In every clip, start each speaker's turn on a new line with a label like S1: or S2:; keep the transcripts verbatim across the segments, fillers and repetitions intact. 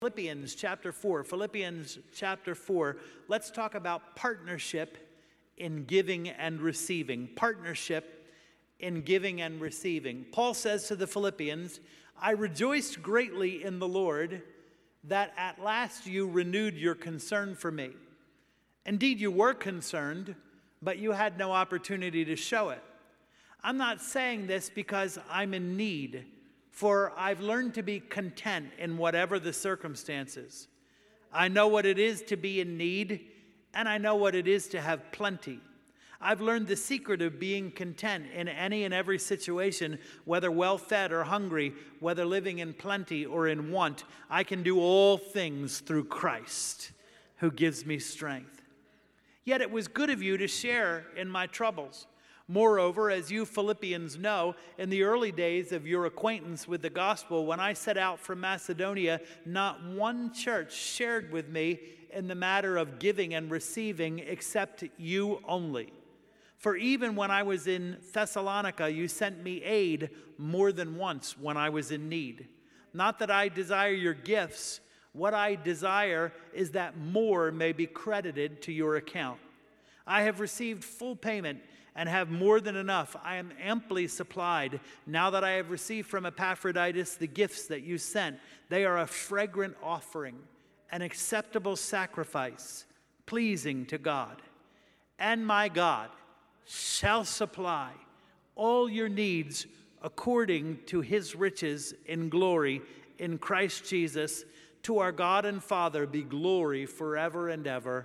S1: Philippians chapter four. Philippians chapter four. Let's talk about partnership in giving and receiving. Partnership in giving and receiving. Paul says to the Philippians, I rejoiced greatly in the Lord that at last you renewed your concern for me. Indeed, you were concerned, but you had no opportunity to show it. I'm not saying this because I'm in need, for I've learned to be content in whatever the circumstances. I know what it is to be in need, and I know what it is to have plenty. I've learned the secret of being content in any and every situation, whether well-fed or hungry, whether living in plenty or in want. I can do all things through Christ, who gives me strength. Yet it was good of you to share in my troubles. Moreover, as you Philippians know, in the early days of your acquaintance with the gospel, when I set out from Macedonia, not one church shared with me in the matter of giving and receiving except you only. For even when I was in Thessalonica, you sent me aid more than once when I was in need. Not that I desire your gifts. What I desire is that more may be credited to your account. I have received full payment and have more than enough. I am amply supplied. Now that I have received from Epaphroditus the gifts that you sent, they are a fragrant offering, an acceptable sacrifice, pleasing to God. And my God shall supply all your needs according to his riches in glory in Christ Jesus. To our God and Father be glory forever and ever.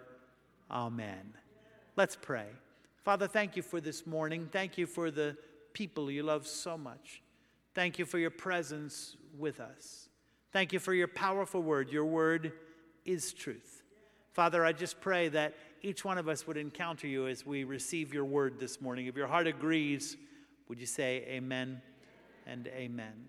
S1: Amen. Let's pray. Father, thank you for this morning. Thank you for the people you love so much. Thank you for your presence with us. Thank you for your powerful word. Your word is truth. Father, I just pray that each one of us would encounter you as we receive your word this morning. If your heart agrees, would you say amen and amen?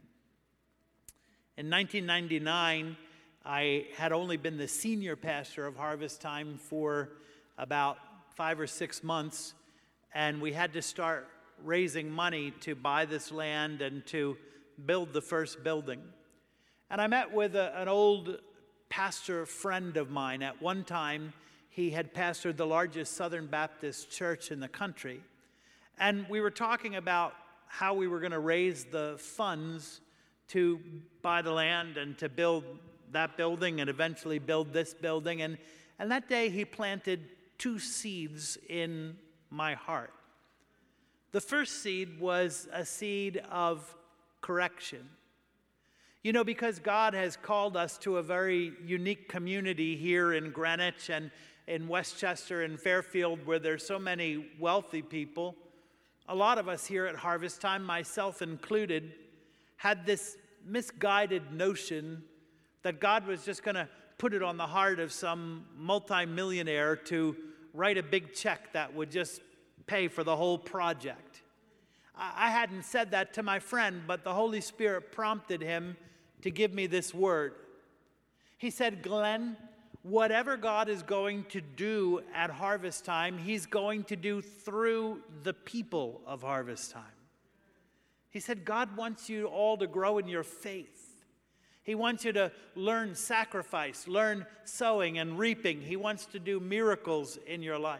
S1: In nineteen ninety-nine, I had only been the senior pastor of Harvest Time for about five or six months. And we had to start raising money to buy this land and to build the first building. And I met with a, an old pastor friend of mine. At one time, he had pastored the largest Southern Baptist church in the country. And we were talking about how we were going to raise the funds to buy the land and to build that building and eventually build this building. And, and that day, he planted two seeds in my heart. The first seed was a seed of correction. You know, because God has called us to a very unique community here in Greenwich and in Westchester and Fairfield, where there's so many wealthy people. A lot of us here at Harvest Time, myself included, had this misguided notion that God was just going to put it on the heart of some multimillionaire to write a big check that would just pay for the whole project. I hadn't said that to my friend, but the Holy Spirit prompted him to give me this word. He said, Glenn, whatever God is going to do at Harvest Time, he's going to do through the people of Harvest Time. He said, God wants you all to grow in your faith. He wants you to learn sacrifice, learn sowing and reaping. He wants to do miracles in your life.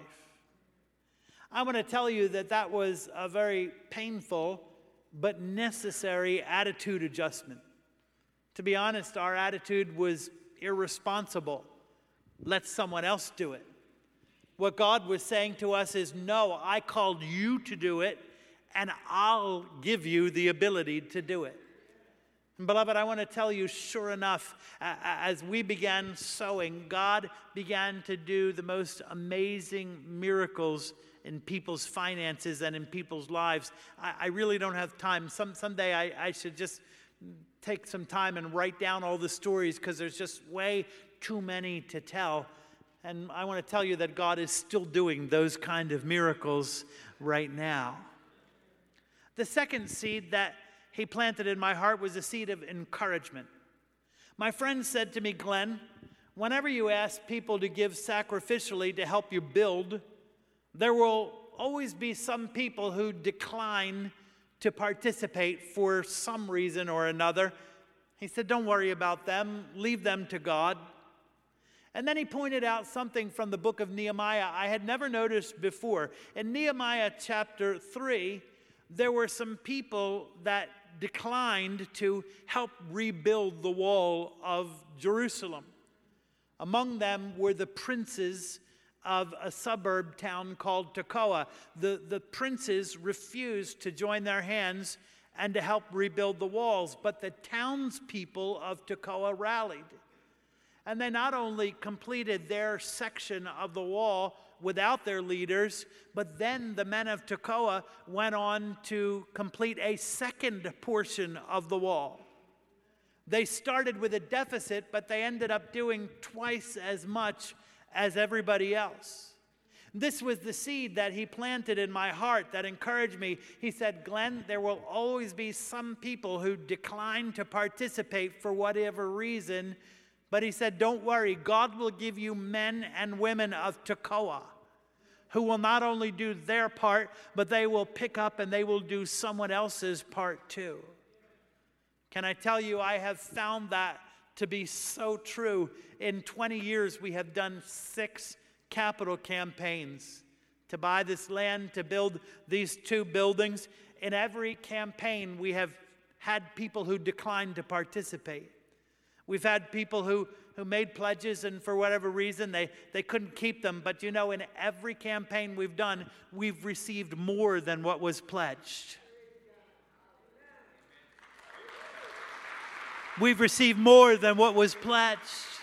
S1: I want to tell you that that was a very painful but necessary attitude adjustment. To be honest, our attitude was irresponsible. Let someone else do it. What God was saying to us is, no, I called you to do it, and I'll give you the ability to do it. And beloved, I want to tell you, sure enough, as we began sowing, God began to do the most amazing miracles in people's finances and in people's lives. I, I really don't have time. Some someday I, I should just take some time and write down all the stories, because there's just way too many to tell. And I want to tell you that God is still doing those kind of miracles right now. The second seed that he planted in my heart was a seed of encouragement. My friend said to me, Glenn, whenever you ask people to give sacrificially to help you build, there will always be some people who decline to participate for some reason or another. He said, don't worry about them. Leave them to God. And then he pointed out something from the book of Nehemiah I had never noticed before. In Nehemiah chapter three, there were some people that declined to help rebuild the wall of Jerusalem. Among them were the princes of a suburb town called Tekoa. The, the princes refused to join their hands and to help rebuild the walls, but the townspeople of Tekoa rallied. And they not only completed their section of the wall without their leaders, but then the men of Tekoa went on to complete a second portion of the wall. They started with a deficit, but they ended up doing twice as much as everybody else. This was the seed that he planted in my heart that encouraged me. He said, Glenn, there will always be some people who decline to participate for whatever reason. But he said, don't worry, God will give you men and women of Tekoa who will not only do their part, but they will pick up and they will do someone else's part too. Can I tell you, I have found that to be so true. In twenty years, we have done six capital campaigns to buy this land, to build these two buildings. In every campaign, we have had people who declined to participate. We've had people who, who made pledges and for whatever reason they, they couldn't keep them. But you know, in every campaign we've done, we've received more than what was pledged. We've received more than what was pledged.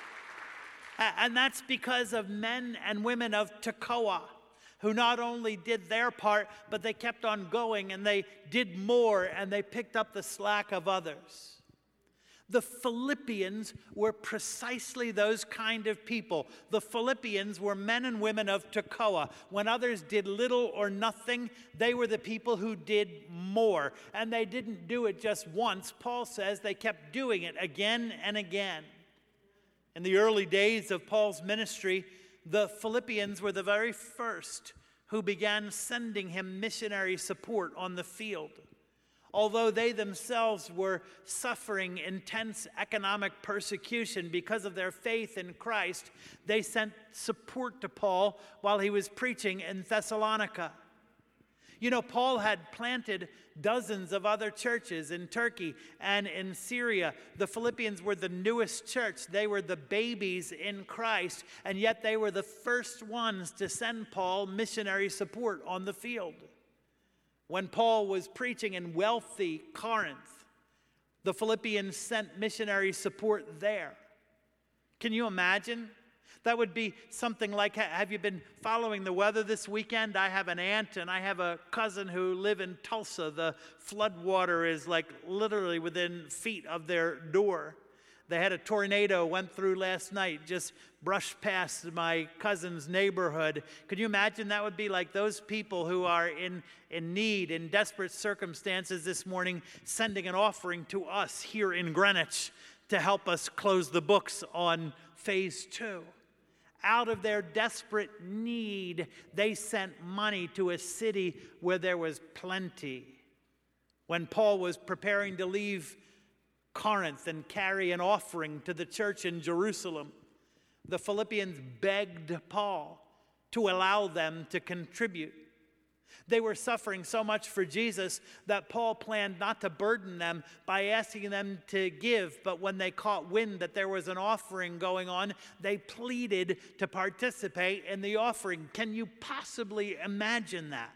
S1: And that's because of men and women of Tekoa who not only did their part, but they kept on going and they did more and they picked up the slack of others. The Philippians were precisely those kind of people. The Philippians were men and women of Tekoa. When others did little or nothing, they were the people who did more. And they didn't do it just once. Paul says they kept doing it again and again. In the early days of Paul's ministry, the Philippians were the very first who began sending him missionary support on the field. Although they themselves were suffering intense economic persecution because of their faith in Christ, they sent support to Paul while he was preaching in Thessalonica. You know, Paul had planted dozens of other churches in Turkey and in Syria. The Philippians were the newest church. They were the babies in Christ, and yet they were the first ones to send Paul missionary support on the field. When Paul was preaching in wealthy Corinth, the Philippians sent missionary support there. Can you imagine? That would be something like, have you been following the weather this weekend? I have an aunt and I have a cousin who live in Tulsa. The flood water is like literally within feet of their door. They had a tornado went through last night, just brushed past my cousin's neighborhood. Could you imagine that would be like those people who are in, in need, in desperate circumstances this morning, sending an offering to us here in Greenwich to help us close the books on phase two. Out of their desperate need, they sent money to a city where there was plenty. When Paul was preparing to leave Corinth and carry an offering to the church in Jerusalem, the Philippians begged Paul to allow them to contribute. They were suffering so much for Jesus that Paul planned not to burden them by asking them to give, but when they caught wind that there was an offering going on, they pleaded to participate in the offering. Can you possibly imagine that?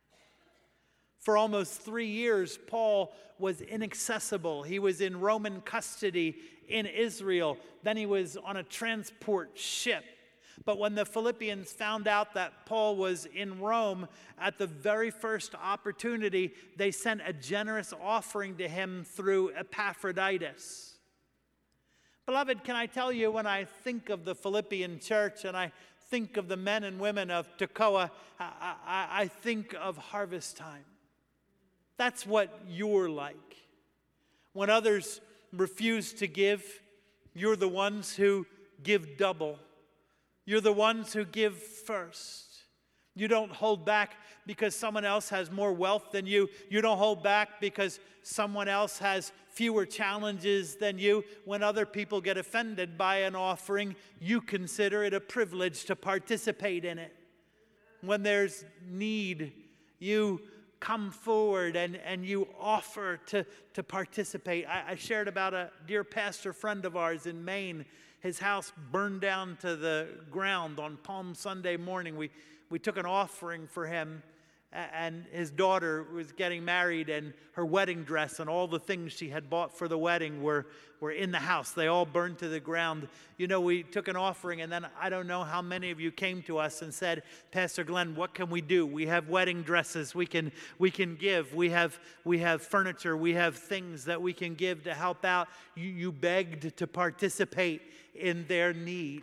S1: For almost three years, Paul was inaccessible. He was in Roman custody in Israel. Then he was on a transport ship. But when the Philippians found out that Paul was in Rome, at the very first opportunity, they sent a generous offering to him through Epaphroditus. Beloved, can I tell you, when I think of the Philippian church and I think of the men and women of Tekoa, I, I, I think of harvest time. That's what you're like. When others refuse to give, you're the ones who give double. You're the ones who give first. You don't hold back because someone else has more wealth than you. You don't hold back because someone else has fewer challenges than you. When other people get offended by an offering, you consider it a privilege to participate in it. When there's need, you come forward and, and you offer to, to participate. I, I shared about a dear pastor friend of ours in Maine. His house burned down to the ground on Palm Sunday morning. We We took an offering for him, and his daughter was getting married, and her wedding dress and all the things she had bought for the wedding were, were in the house. They all burned to the ground. You know, we took an offering, and then I don't know how many of you came to us and said, Pastor Glenn, what can we do? We have wedding dresses we can we can give. We have we have furniture. We have things that we can give to help out. You, you begged to participate in their need.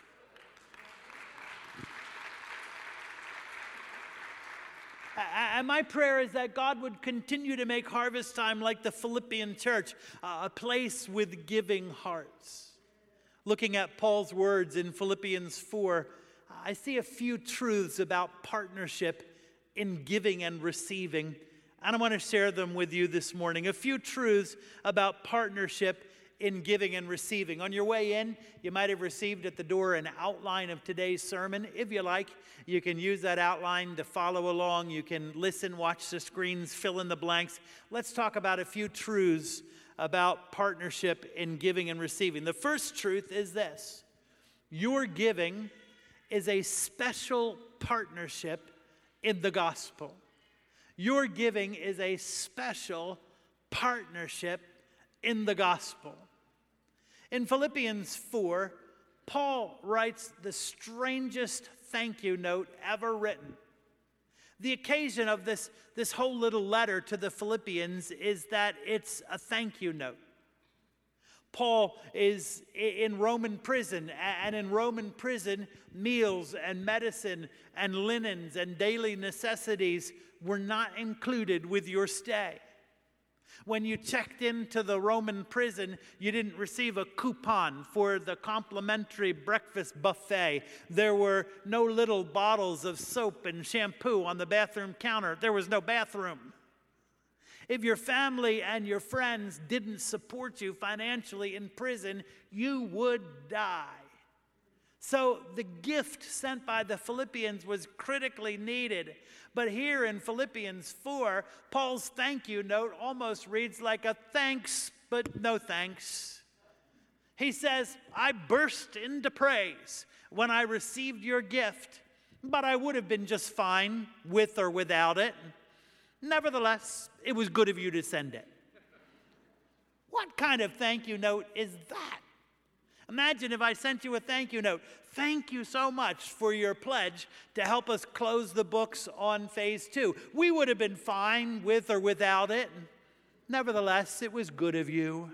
S1: And my prayer is that God would continue to make Harvest Time like the Philippian church, a place with giving hearts. Looking at Paul's words in Philippians four, I see a few truths about partnership in giving and receiving, and I want to share them with you this morning. A few truths about partnership in giving and receiving. On your way in, you might have received at the door an outline of today's sermon. If you like, you can use that outline to follow along. You can listen, watch the screens, fill in the blanks. Let's talk about a few truths about partnership in giving and receiving. The first truth is this: your giving is a special partnership in the gospel. Your giving is a special partnership in the gospel. In Philippians four, Paul writes the strangest thank you note ever written. The occasion of this, this whole little letter to the Philippians is that it's a thank you note. Paul is in Roman prison, and in Roman prison, meals and medicine and linens and daily necessities were not included with your stay. When you checked into the Roman prison, you didn't receive a coupon for the complimentary breakfast buffet. There were no little bottles of soap and shampoo on the bathroom counter. There was no bathroom. If your family and your friends didn't support you financially in prison, you would die. So the gift sent by the Philippians was critically needed. But here in Philippians four, Paul's thank you note almost reads like a thanks, but no thanks. He says, I burst into praise when I received your gift, but I would have been just fine with or without it. Nevertheless, it was good of you to send it. What kind of thank you note is that? Imagine if I sent you a thank you note. Thank you so much for your pledge to help us close the books on phase two. We would have been fine with or without it. Nevertheless, it was good of you.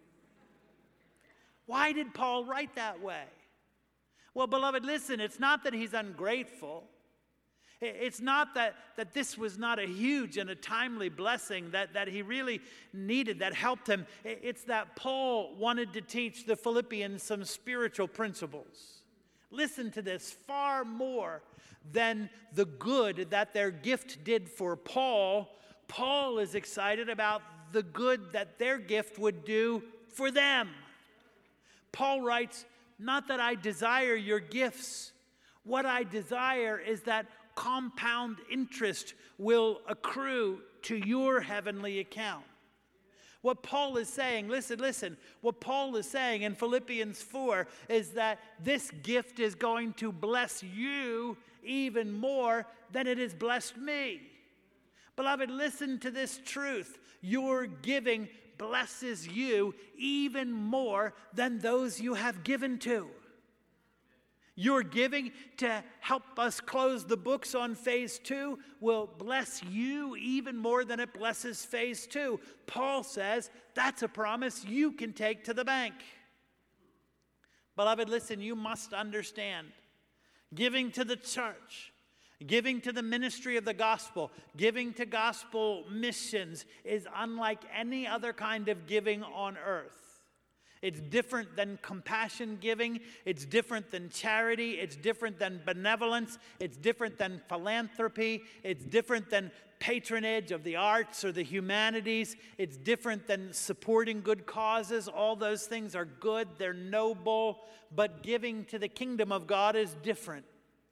S1: Why did Paul write that way? Well, beloved, listen, it's not that he's ungrateful. It's not that, that this was not a huge and a timely blessing that, that he really needed, that helped him. It's that Paul wanted to teach the Philippians some spiritual principles. Listen to this, far more than the good that their gift did for Paul, Paul is excited about the good that their gift would do for them. Paul writes, not that I desire your gifts. What I desire is that compound interest will accrue to your heavenly account. What Paul is saying, listen, listen, what Paul is saying in Philippians four is that this gift is going to bless you even more than it has blessed me. Beloved, listen to this truth. Your giving blesses you even more than those you have given to. Your giving to help us close the books on phase two will bless you even more than it blesses phase two. Paul says that's a promise you can take to the bank. Beloved, listen, you must understand, giving to the church, giving to the ministry of the gospel, giving to gospel missions is unlike any other kind of giving on earth. It's different than compassion giving. It's different than charity. It's different than benevolence. It's different than philanthropy. It's different than patronage of the arts or the humanities. It's different than supporting good causes. All those things are good. They're noble. But giving to the kingdom of God is different.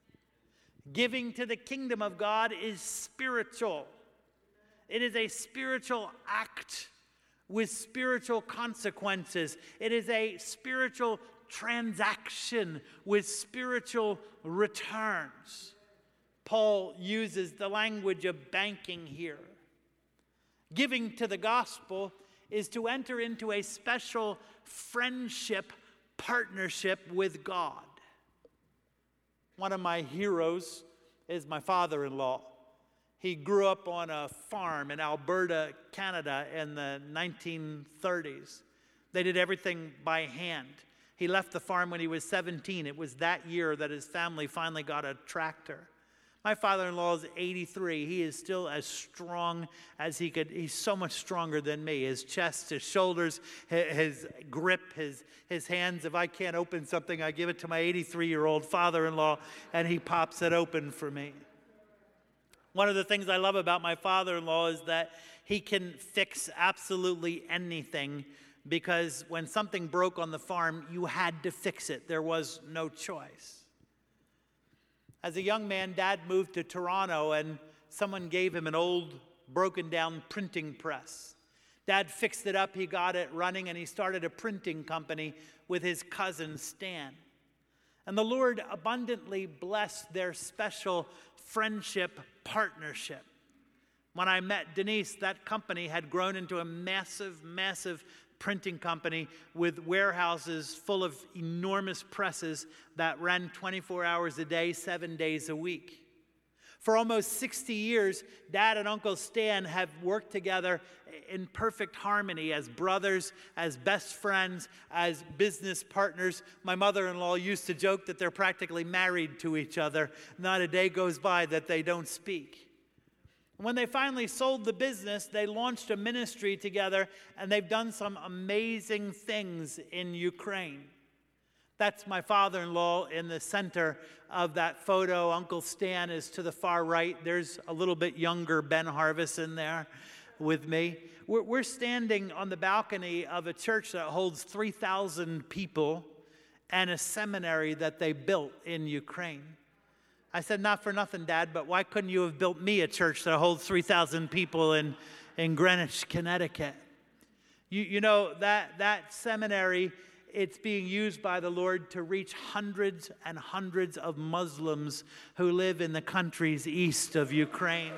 S1: Giving to the kingdom of God is spiritual. It is a spiritual act with spiritual consequences. It is a spiritual transaction with spiritual returns. Paul uses the language of banking here. Giving to the gospel is to enter into a special friendship, partnership with God. One of my heroes is my father-in-law. He grew up on a farm in Alberta, Canada in the nineteen thirties. They did everything by hand. He left the farm when he was seventeen. It was that year that his family finally got a tractor. My father-in-law is eighty-three. He is still as strong as he could. He's so much stronger than me. His chest, his shoulders, his grip, his, his hands. If I can't open something, I give it to my eighty-three-year-old father-in-law, and he pops it open for me. One of the things I love about my father-in-law is that he can fix absolutely anything, because when something broke on the farm, you had to fix it. There was no choice. As a young man, Dad moved to Toronto, and someone gave him an old, broken-down printing press. Dad fixed it up, he got it running, and he started a printing company with his cousin, Stan. And the Lord abundantly blessed their special friendship partnership. When I met Denise, that company had grown into a massive, massive printing company with warehouses full of enormous presses that ran twenty-four hours a day, seven days a week. For almost sixty years, Dad and Uncle Stan have worked together in perfect harmony as brothers, as best friends, as business partners. My mother-in-law used to joke that they're practically married to each other. Not a day goes by that they don't speak. When they finally sold the business, they launched a ministry together, and they've done some amazing things in Ukraine. That's my father-in-law in the center of that photo. Uncle Stan is to the far right. There's a little bit younger Ben Harvis in there with me. We're, we're standing on the balcony of a church that holds three thousand people and a seminary that they built in Ukraine. I said, not for nothing, Dad, but why couldn't you have built me a church that holds three thousand people in, in Greenwich, Connecticut? You, you know, that, that seminary, it's being used by the Lord to reach hundreds and hundreds of Muslims who live in the countries east of Ukraine.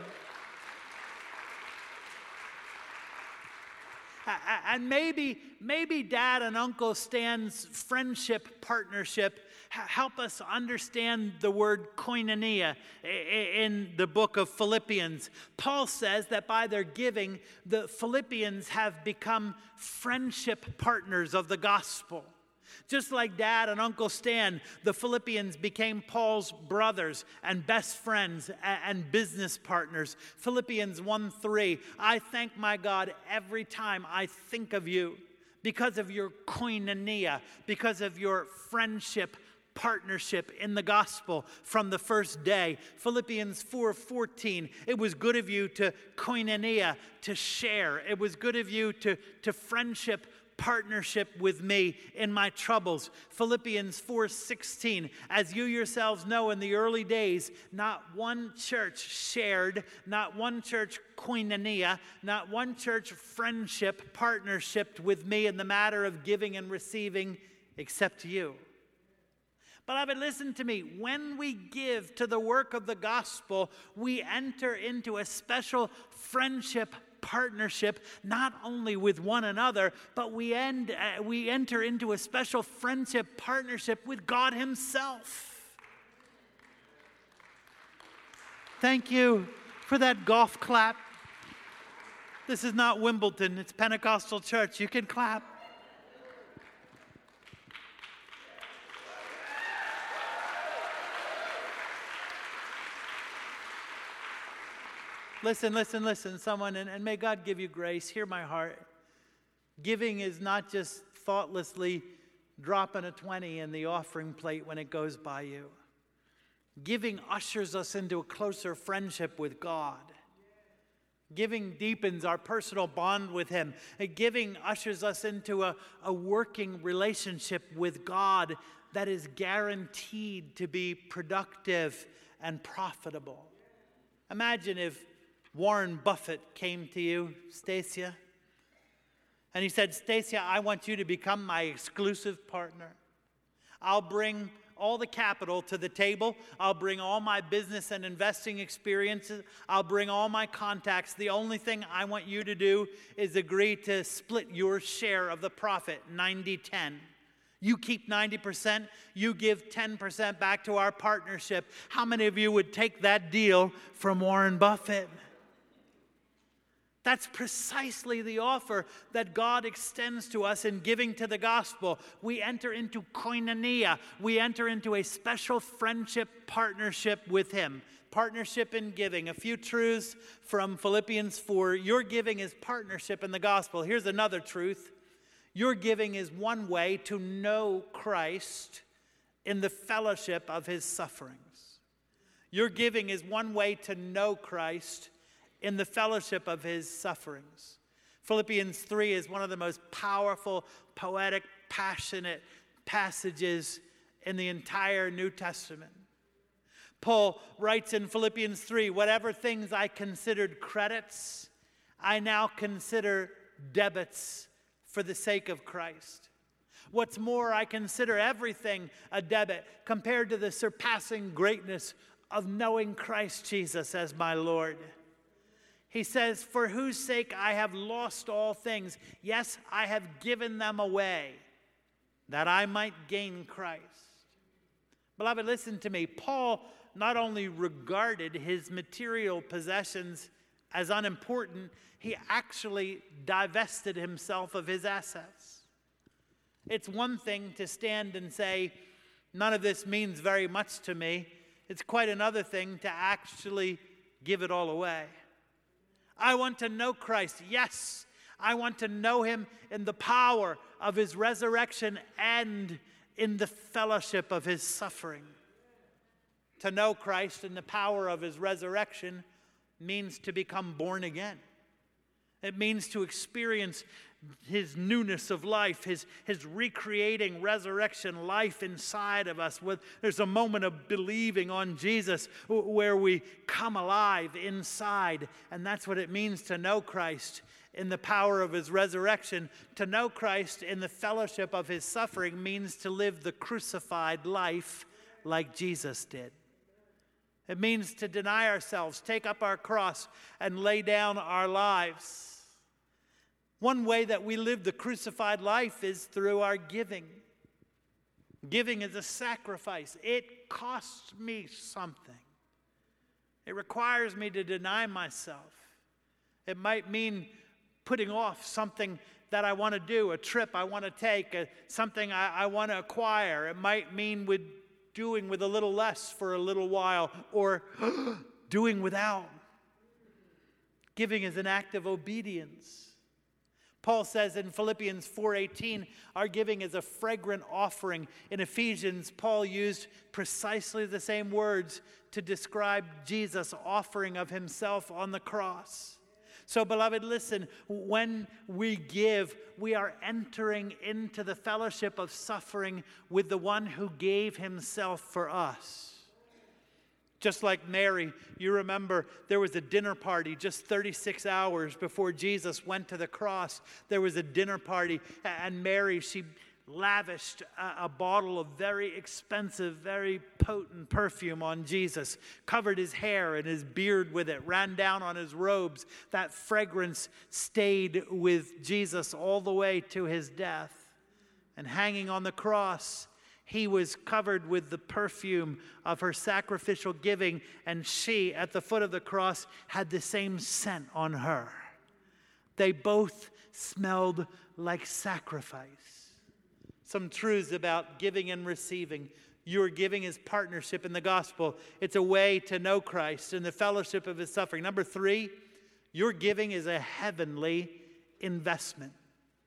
S1: And maybe, maybe Dad and Uncle Stan's friendship partnership help us understand the word koinonia in the book of Philippians. Paul says that by their giving, the Philippians have become friendship partners of the gospel. Just like Dad and Uncle Stan, the Philippians became Paul's brothers and best friends and business partners. Philippians one three, I thank my God every time I think of you because of your koinonia, because of your friendship partnership in the gospel from the first day. Philippians four fourteen, it was good of you to koinonia, to share. It was good of you to, to friendship partnership with me in my troubles. Philippians four sixteen, as you yourselves know, in the early days, not one church shared, not one church koinonia, not one church friendship partnership with me in the matter of giving and receiving except you. Beloved, listen to me. When we give to the work of the gospel, we enter into a special friendship partnership, not only with one another, but we end uh, we enter into a special friendship partnership with God himself. Thank you for that golf clap. This is not Wimbledon, it's Pentecostal church. You can clap. Listen, listen, listen, someone, and, and may God give you grace. Hear my heart. Giving is not just thoughtlessly dropping a twenty in the offering plate when it goes by you. Giving ushers us into a closer friendship with God. Giving deepens our personal bond with Him. Giving ushers us into a, a working relationship with God that is guaranteed to be productive and profitable. Imagine if Warren Buffett came to you, Stacia, and he said, Stacia, I want you to become my exclusive partner. I'll bring all the capital to the table. I'll bring all my business and investing experiences. I'll bring all my contacts. The only thing I want you to do is agree to split your share of the profit, ninety ten. You keep ninety percent, you give ten percent back to our partnership. How many of you would take that deal from Warren Buffett? That's precisely the offer that God extends to us in giving to the gospel. We enter into koinonia. We enter into a special friendship partnership with Him. Partnership in giving. A few truths from Philippians four. Your giving is partnership in the gospel. Here's another truth. Your giving is one way to know Christ in the fellowship of His sufferings. Your giving is one way to know Christ in the fellowship of His sufferings. Philippians three is one of the most powerful, poetic, passionate passages in the entire New Testament. Paul writes in Philippians three, whatever things I considered credits, I now consider debits for the sake of Christ. What's more, I consider everything a debit compared to the surpassing greatness of knowing Christ Jesus as my Lord. He says, for whose sake I have lost all things. Yes, I have given them away, that I might gain Christ. Beloved, listen to me. Paul not only regarded his material possessions as unimportant, he actually divested himself of his assets. It's one thing to stand and say, none of this means very much to me. It's quite another thing to actually give it all away. I want to know Christ. Yes, I want to know Him in the power of His resurrection and in the fellowship of His suffering. To know Christ in the power of His resurrection means to become born again. It means to experience His newness of life, His, his recreating resurrection life inside of us. There's a moment of believing on Jesus where we come alive inside. And that's what it means to know Christ in the power of His resurrection. To know Christ in the fellowship of His suffering means to live the crucified life like Jesus did. It means to deny ourselves, take up our cross, and lay down our lives. One way that we live the crucified life is through our giving. Giving is a sacrifice. It costs me something. It requires me to deny myself. It might mean putting off something that I want to do, a trip I want to take, a, something I, I want to acquire. It might mean with doing with a little less for a little while, or doing without. Giving is an act of obedience. Paul says in Philippians four eighteen, our giving is a fragrant offering. In Ephesians, Paul used precisely the same words to describe Jesus' offering of Himself on the cross. So, beloved, listen, when we give, we are entering into the fellowship of suffering with the one who gave Himself for us. Just like Mary, you remember there was a dinner party just thirty-six hours before Jesus went to the cross. There was a dinner party, and Mary, she lavished a, a bottle of very expensive, very potent perfume on Jesus, covered His hair and His beard with it, ran down on His robes. That fragrance stayed with Jesus all the way to His death. And hanging on the cross, He was covered with the perfume of her sacrificial giving, and she, at the foot of the cross, had the same scent on her. They both smelled like sacrifice. Some truths about giving and receiving. Your giving is partnership in the gospel. It's a way to know Christ in the fellowship of His suffering. Number three, your giving is a heavenly investment.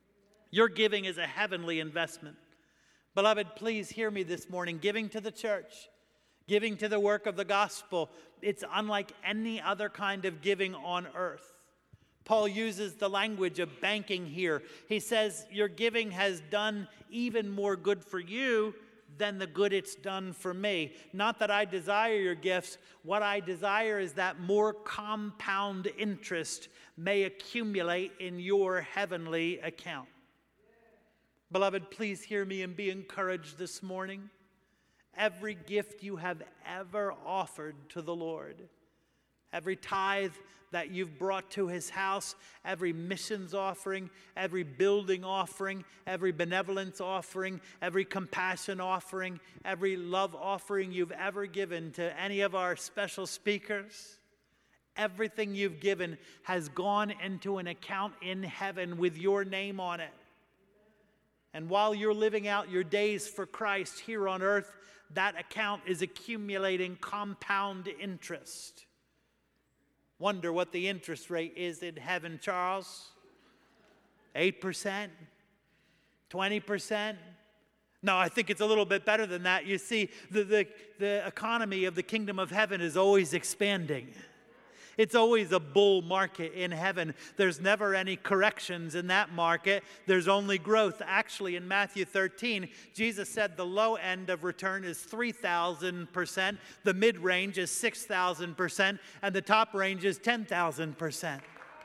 S1: Your giving is a heavenly investment. Beloved, please hear me this morning. Giving to the church, giving to the work of the gospel, it's unlike any other kind of giving on earth. Paul uses the language of banking here. He says, your giving has done even more good for you than the good it's done for me. Not that I desire your gifts. What I desire is that more compound interest may accumulate in your heavenly account. Beloved, please hear me and be encouraged this morning. Every gift you have ever offered to the Lord, every tithe that you've brought to his house, every missions offering, every building offering, every benevolence offering, every compassion offering, every love offering you've ever given to any of our special speakers, everything you've given has gone into an account in heaven with your name on it. And while you're living out your days for Christ here on earth, that account is accumulating compound interest. Wonder what the interest rate is in heaven, Charles? eight percent? twenty percent? No, I think it's a little bit better than that. You see, the, the, the economy of the kingdom of heaven is always expanding. It's always a bull market in heaven. There's never any corrections in that market. There's only growth. Actually, in Matthew thirteen, Jesus said the low end of return is three thousand percent, the mid-range is six thousand percent, and the top range is ten thousand percent.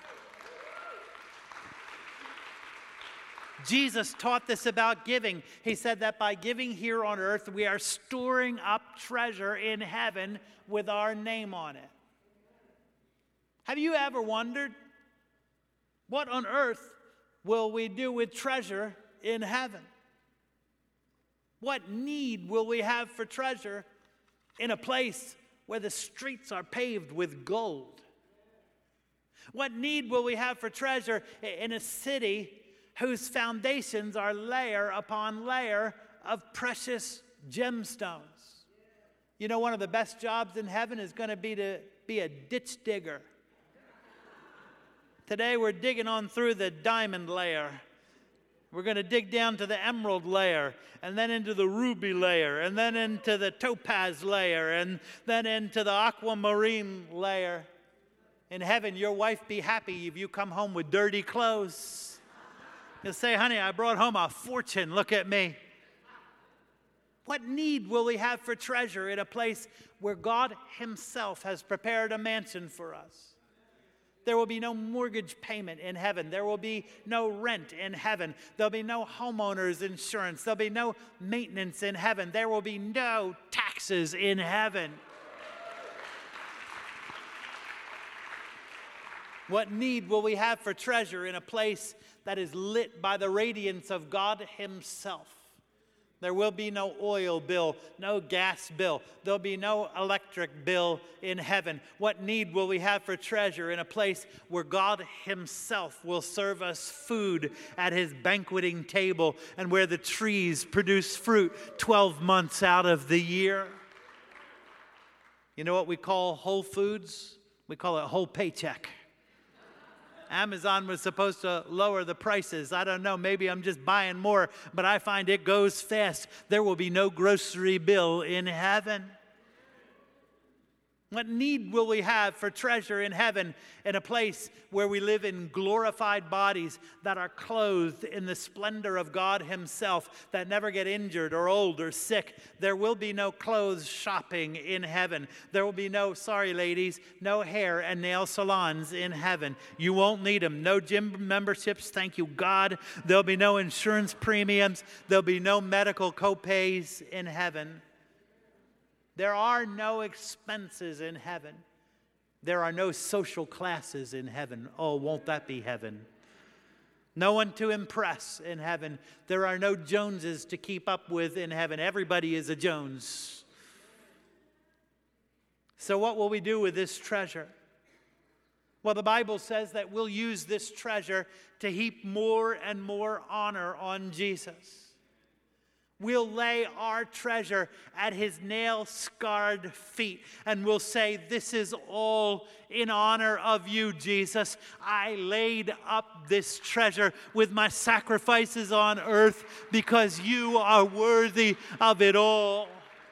S1: Jesus taught this about giving. He said that by giving here on earth, we are storing up treasure in heaven with our name on it. Have you ever wondered, what on earth will we do with treasure in heaven? What need will we have for treasure in a place where the streets are paved with gold? What need will we have for treasure in a city whose foundations are layer upon layer of precious gemstones? You know, one of the best jobs in heaven is going to be to be a ditch digger. Today we're digging on through the diamond layer. We're going to dig down to the emerald layer, and then into the ruby layer, and then into the topaz layer, and then into the aquamarine layer. In heaven, your wife be happy if you come home with dirty clothes. You'll say, honey, I brought home a fortune. Look at me. What need will we have for treasure in a place where God himself has prepared a mansion for us? There will be no mortgage payment in heaven. There will be no rent in heaven. There'll be no homeowner's insurance. There'll be no maintenance in heaven. There will be no taxes in heaven. What need will we have for treasure in a place that is lit by the radiance of God himself? There will be no oil bill, no gas bill. There'll be no electric bill in heaven. What need will we have for treasure in a place where God himself will serve us food at his banqueting table, and where the trees produce fruit twelve months out of the year? You know what we call Whole Foods? We call it whole paycheck. Amazon was supposed to lower the prices. I don't know, maybe I'm just buying more, but I find it goes fast. There will be no grocery bill in heaven. What need will we have for treasure in heaven, in a place where we live in glorified bodies that are clothed in the splendor of God himself, that never get injured or old or sick? There will be no clothes shopping in heaven. There will be no, sorry ladies, no hair and nail salons in heaven. You won't need them. No gym memberships, thank you God. There'll be no insurance premiums. There'll be no medical copays in heaven. There are no expenses in heaven. There are no social classes in heaven. Oh, won't that be heaven? No one to impress in heaven. There are no Joneses to keep up with in heaven. Everybody is a Jones. So what will we do with this treasure? Well, the Bible says that we'll use this treasure to heap more and more honor on Jesus. We'll lay our treasure at his nail-scarred feet, and we'll say, this is all in honor of you, Jesus. I laid up this treasure with my sacrifices on earth because you are worthy of it all.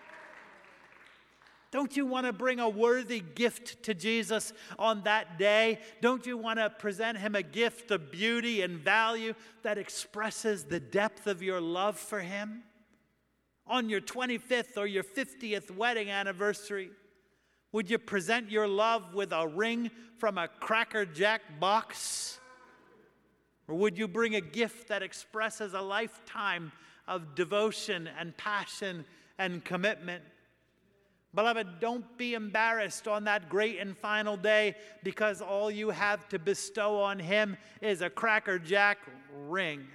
S1: Don't you want to bring a worthy gift to Jesus on that day? Don't you want to present him a gift of beauty and value that expresses the depth of your love for him? On your twenty-fifth or your fiftieth wedding anniversary, would you present your love with a ring from a Cracker Jack box? Or would you bring a gift that expresses a lifetime of devotion and passion and commitment? Beloved, don't be embarrassed on that great and final day because all you have to bestow on him is a Cracker Jack ring. Have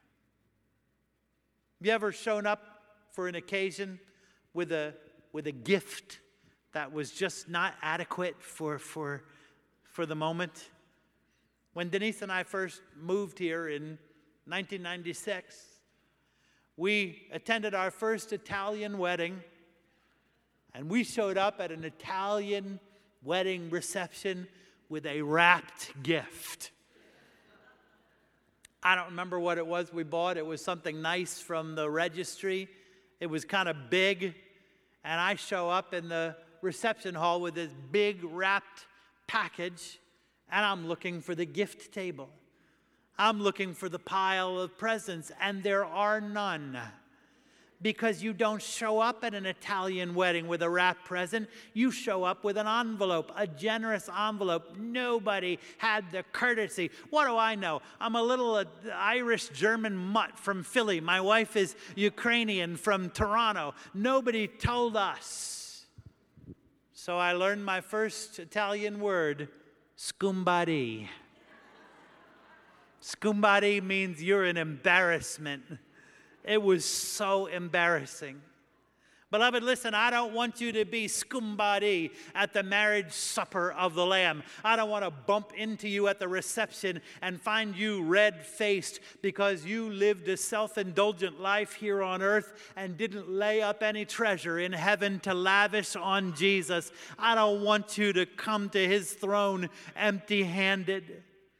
S1: you ever shown up for an occasion with a with a gift that was just not adequate for for for the moment? When Denise and I first moved here in nineteen ninety-six, we attended our first Italian wedding, and we showed up at an Italian wedding reception with a wrapped gift. I don't remember what it was we bought. It was something nice from the registry. It was kind of big, and I show up in the reception hall with this big wrapped package, and I'm looking for the gift table. I'm looking for the pile of presents, and there are none. Because you don't show up at an Italian wedding with a wrapped present. You show up with an envelope, a generous envelope. Nobody had the courtesy. What do I know? I'm a little uh, Irish-German mutt from Philly. My wife is Ukrainian from Toronto. Nobody told us. So I learned my first Italian word, scumbadi. Scumbadi means you're an embarrassment. It was so embarrassing. Beloved, listen, I don't want you to be scumbadi at the marriage supper of the Lamb. I don't want to bump into you at the reception and find you red-faced because you lived a self-indulgent life here on earth and didn't lay up any treasure in heaven to lavish on Jesus. I don't want you to come to his throne empty-handed.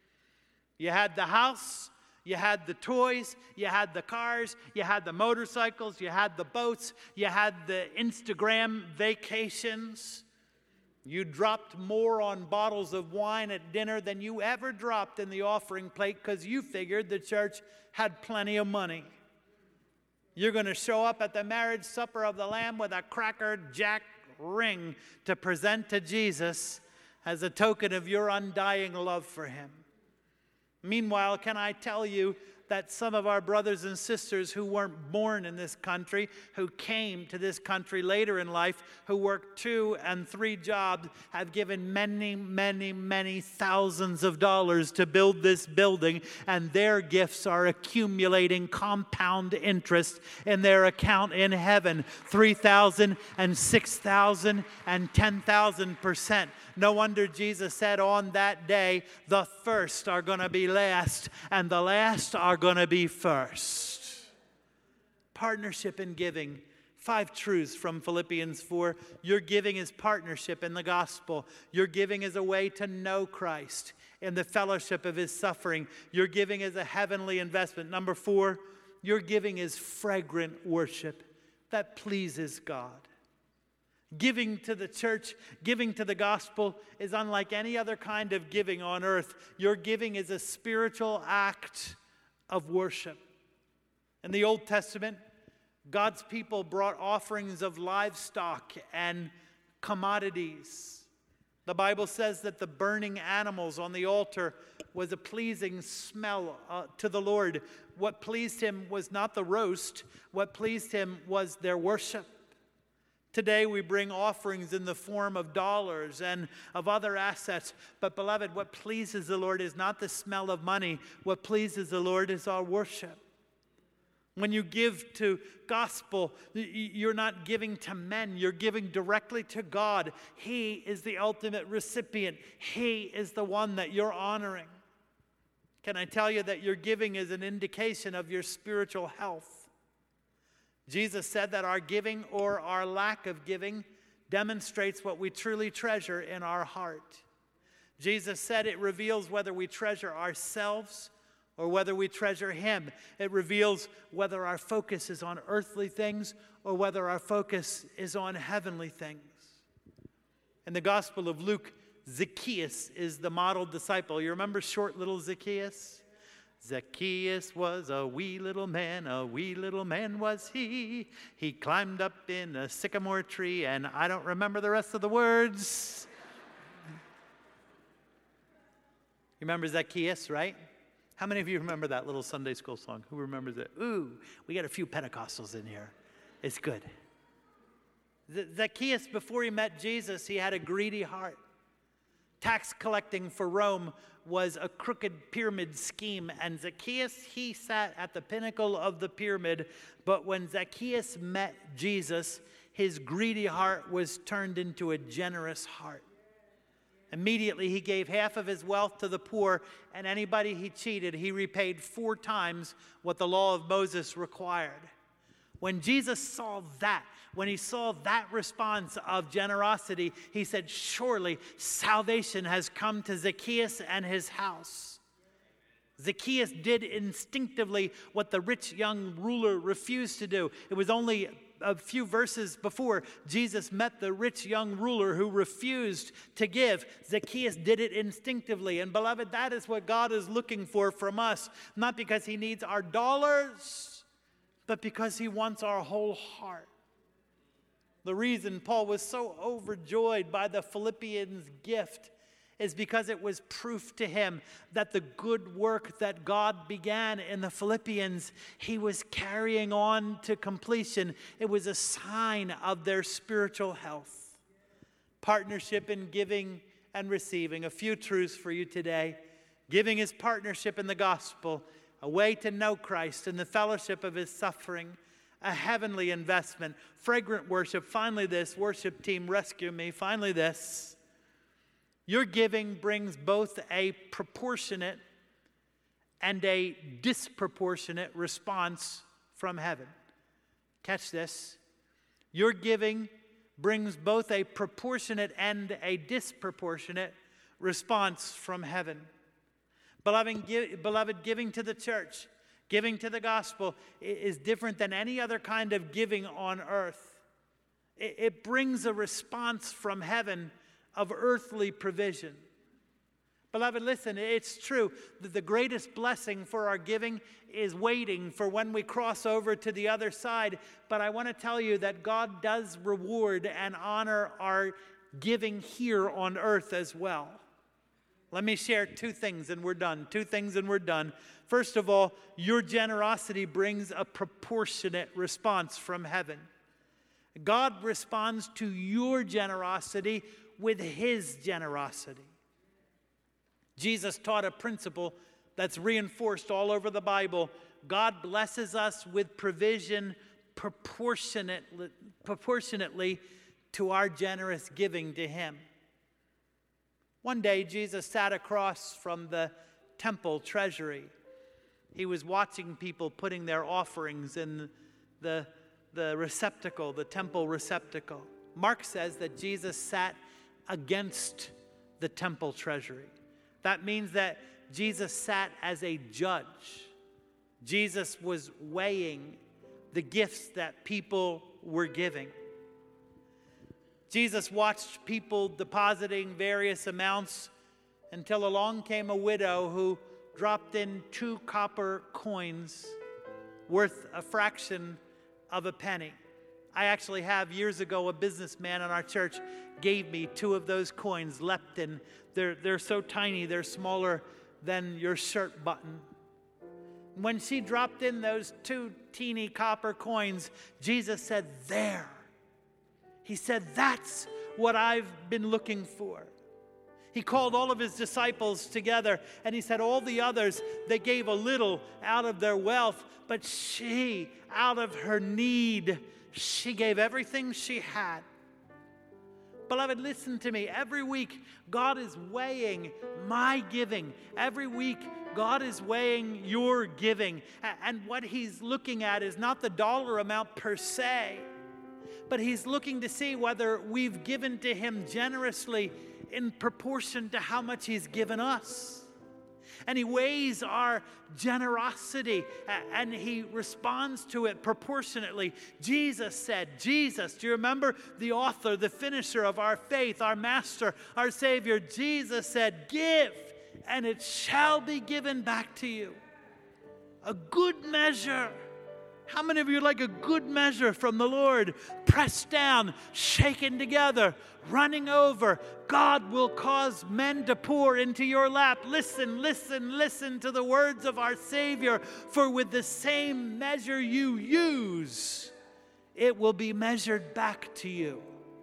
S1: You had the house. You had the toys, you had the cars, you had the motorcycles, you had the boats, you had the Instagram vacations. You dropped more on bottles of wine at dinner than you ever dropped in the offering plate because you figured the church had plenty of money. You're going to show up at the marriage supper of the Lamb with a Cracker Jack ring to present to Jesus as a token of your undying love for him. Meanwhile, can I tell you that some of our brothers and sisters who weren't born in this country, who came to this country later in life, who worked two and three jobs, have given many, many, many thousands of dollars to build this building, and their gifts are accumulating compound interest in their account in heaven, three thousand and six thousand and ten thousand percent. No wonder Jesus said on that day, the first are going to be last, and the last are going to be first. Partnership in giving. Five truths from Philippians four. Your giving is partnership in the gospel. Your giving is a way to know Christ in the fellowship of his suffering. Your giving is a heavenly investment. Number four, your giving is fragrant worship that pleases God. Giving to the church, giving to the gospel is unlike any other kind of giving on earth. Your giving is a spiritual act of worship. In the Old Testament, God's people brought offerings of livestock and commodities. The Bible says that the burning animals on the altar was a pleasing smell uh, to the Lord. What pleased him was not the roast. What pleased him was their worship. Today we bring offerings in the form of dollars and of other assets. But beloved, what pleases the Lord is not the smell of money. What pleases the Lord is our worship. When you give to gospel, you're not giving to men. You're giving directly to God. He is the ultimate recipient. He is the one that you're honoring. Can I tell you that your giving is an indication of your spiritual health? Jesus said that our giving or our lack of giving demonstrates what we truly treasure in our heart. Jesus said it reveals whether we treasure ourselves or whether we treasure him. It reveals whether our focus is on earthly things or whether our focus is on heavenly things. In the Gospel of Luke, Zacchaeus is the model disciple. You remember short little Zacchaeus? Zacchaeus was a wee little man, a wee little man was he. He climbed up in a sycamore tree, and I don't remember the rest of the words. You remember Zacchaeus, right? How many of you remember that little Sunday school song? Who remembers it? Ooh, we got a few Pentecostals in here. It's good. Zacchaeus, before he met Jesus, he had a greedy heart. Tax collecting for Rome was a crooked pyramid scheme, and Zacchaeus, he sat at the pinnacle of the pyramid, but when Zacchaeus met Jesus, his greedy heart was turned into a generous heart. Immediately, he gave half of his wealth to the poor, and anybody he cheated, he repaid four times what the law of Moses required. When Jesus saw that, when he saw that response of generosity, he said, surely salvation has come to Zacchaeus and his house. Zacchaeus did instinctively what the rich young ruler refused to do. It was only a few verses before Jesus met the rich young ruler who refused to give. Zacchaeus did it instinctively. And beloved, that is what God is looking for from us, not because he needs our dollars, but because he wants our whole heart. The reason Paul was so overjoyed by the Philippians' gift is because it was proof to him that the good work that God began in the Philippians, he was carrying on to completion. It was a sign of their spiritual health. Partnership in giving and receiving. A few truths for you today. Giving is partnership in the gospel, a way to know Christ and the fellowship of his suffering. A heavenly investment, fragrant worship. Finally this, worship team, rescue me. Finally this, your giving brings both a proportionate and a disproportionate response from heaven. Catch this. Your giving brings both a proportionate and a disproportionate response from heaven. Beloved, give, beloved, giving to the church, giving to the gospel is different than any other kind of giving on earth. It brings a response from heaven of earthly provision. Beloved, listen, it's true that the greatest blessing for our giving is waiting for when we cross over to the other side. But I want to tell you that God does reward and honor our giving here on earth as well. Let me share two things and we're done. Two things and we're done. First of all, your generosity brings a proportionate response from heaven. God responds to your generosity with his generosity. Jesus taught a principle that's reinforced all over the Bible. God blesses us with provision proportionately, proportionately to our generous giving to him. One day, Jesus sat across from the temple treasury. He was watching people putting their offerings in the, the receptacle, the temple receptacle. Mark says that Jesus sat against the temple treasury. That means that Jesus sat as a judge. Jesus was weighing the gifts that people were giving. Jesus watched people depositing various amounts until along came a widow who dropped in two copper coins worth a fraction of a penny. I actually have, years ago, a businessman in our church gave me two of those coins, lepton. They're, they're so tiny, they're smaller than your shirt button. When she dropped in those two teeny copper coins, Jesus said, there. He said, that's what I've been looking for. He called all of his disciples together and he said, all the others, they gave a little out of their wealth, but she, out of her need, she gave everything she had. Beloved, listen to me. Every week, God is weighing my giving. Every week, God is weighing your giving. And what He's looking at is not the dollar amount per se, but He's looking to see whether we've given to Him generously in proportion to how much He's given us. And He weighs our generosity and He responds to it proportionately. Jesus said, Jesus, do you remember the author, the finisher of our faith, our Master, our Savior? Jesus said, give, and it shall be given back to you. A good measure. How many of you like a good measure from the Lord? Pressed down, shaken together, running over. God will cause men to pour into your lap. Listen, listen, listen to the words of our Savior. For with the same measure you use, it will be measured back to you.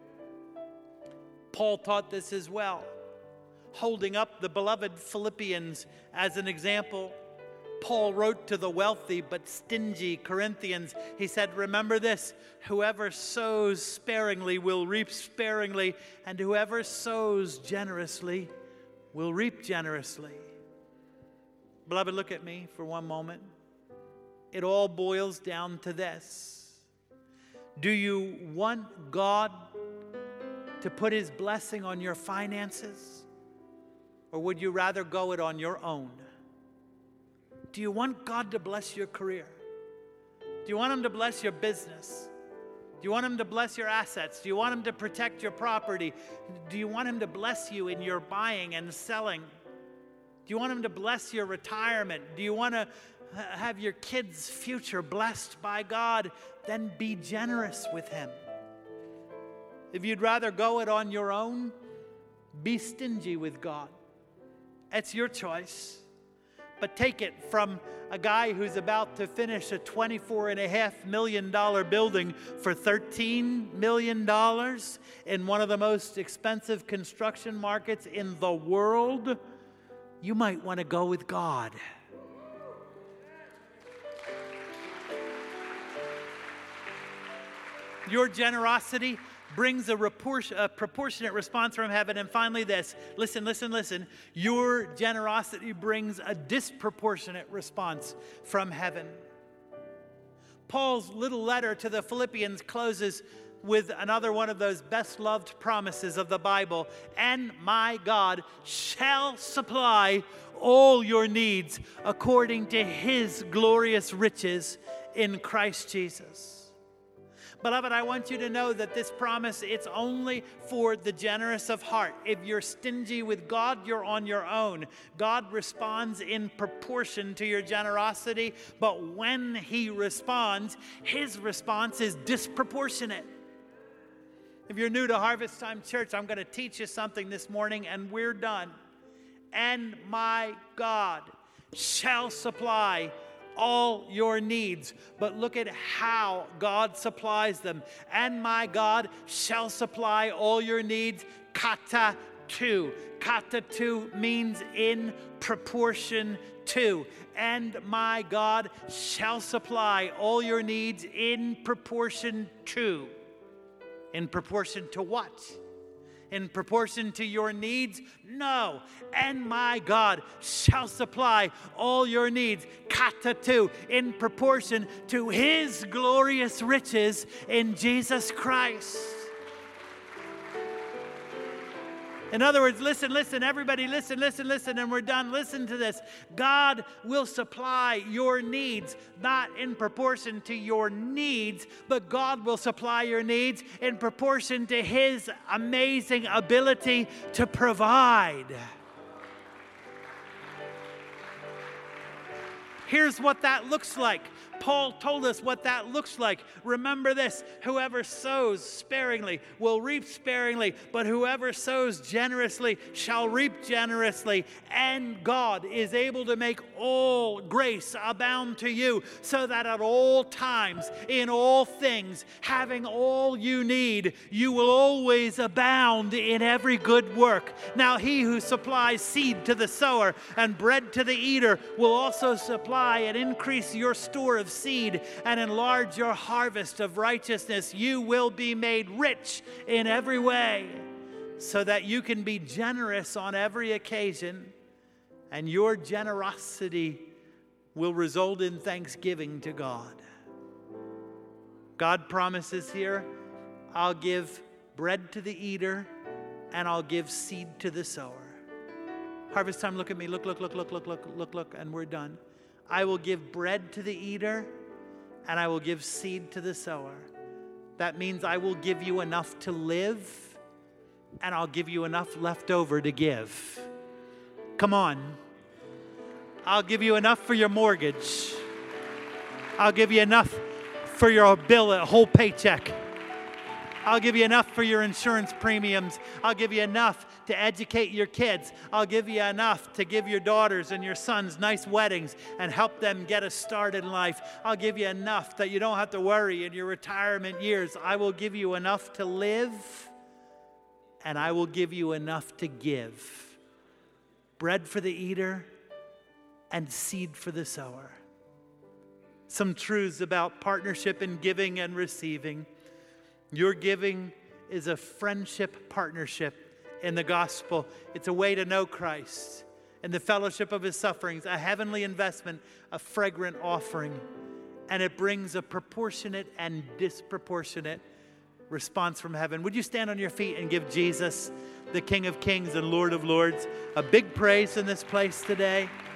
S1: Paul taught this as well, holding up the beloved Philippians as an example. Paul wrote to the wealthy but stingy Corinthians. He said, remember this, whoever sows sparingly will reap sparingly, and whoever sows generously will reap generously. Beloved, look at me for one moment. It all boils down to this. Do you want God to put His blessing on your finances, or would you rather go it on your own? Do you want God to bless your career? Do you want Him to bless your business? Do you want Him to bless your assets? Do you want Him to protect your property? Do you want Him to bless you in your buying and selling? Do you want Him to bless your retirement? Do you want to have your kids' future blessed by God? Then be generous with Him. If you'd rather go it on your own, be stingy with God. It's your choice. But take it from a guy who's about to finish a twenty-four point five million dollars building for thirteen million dollars in one of the most expensive construction markets in the world. You might want to go with God. Your generosity brings a, repor- a proportionate response from heaven. And finally this, listen, listen, listen. Your generosity brings a disproportionate response from heaven. Paul's little letter to the Philippians closes with another one of those best-loved promises of the Bible. And my God shall supply all your needs according to His glorious riches in Christ Jesus. Beloved, I want you to know that this promise, it's only for the generous of heart. If you're stingy with God, you're on your own. God responds in proportion to your generosity, but when He responds, His response is disproportionate. If you're new to Harvest Time Church, I'm going to teach you something this morning, and we're done. And my God shall supply all your needs. But look at how God supplies them. And my God shall supply all your needs. Kata to. Kata to means in proportion to. And my God shall supply all your needs in proportion to. In proportion to what? In proportion to your needs? No. And my God shall supply all your needs, kata tu, in proportion to His glorious riches in Jesus Christ. In other words, listen, listen, everybody, listen, listen, listen, and we're done. Listen to this. God will supply your needs, not in proportion to your needs, but God will supply your needs in proportion to His amazing ability to provide. Here's what that looks like. Paul told us what that looks like. Remember this, whoever sows sparingly will reap sparingly, but whoever sows generously shall reap generously. And God is able to make all grace abound to you, so that at all times, in all things, having all you need, you will always abound in every good work. Now He who supplies seed to the sower and bread to the eater will also supply and increase your store of seed and enlarge your harvest of righteousness. You will be made rich in every way, so that you can be generous on every occasion, and your generosity will result in thanksgiving to God. God promises here, I'll give bread to the eater, and I'll give seed to the sower. Harvest time, look at me. Look, look, look, look, look, look, look, look, and we're done. I will give bread to the eater, and I will give seed to the sower. That means I will give you enough to live, and I'll give you enough left over to give. Come on. I'll give you enough for your mortgage. I'll give you enough for your bill, a whole paycheck. I'll give you enough for your insurance premiums. I'll give you enough to educate your kids. I'll give you enough to give your daughters and your sons nice weddings and help them get a start in life. I'll give you enough that you don't have to worry in your retirement years. I will give you enough to live, and I will give you enough to give. Bread for the eater and seed for the sower. Some truths about partnership in giving and receiving. Your giving is a friendship partnership in the gospel. It's a way to know Christ and the fellowship of his sufferings, a heavenly investment, a fragrant offering. And it brings a proportionate and disproportionate response from heaven. Would you stand on your feet and give Jesus, the King of Kings and Lord of Lords, a big praise in this place today?